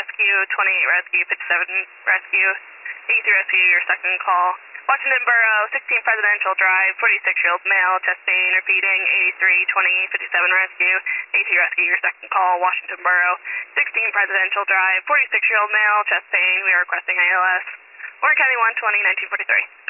Rescue, 28 Rescue, 57 Rescue, 83 Rescue, your second call. Washington Borough, 16 Presidential Drive, 46-year-old male, chest pain, repeating, 83, 20, 57 Rescue, 83 Rescue, your second call. Washington Borough, 16 Presidential Drive, 46-year-old male, chest pain, we are requesting ALS. Orange County 120, 1943.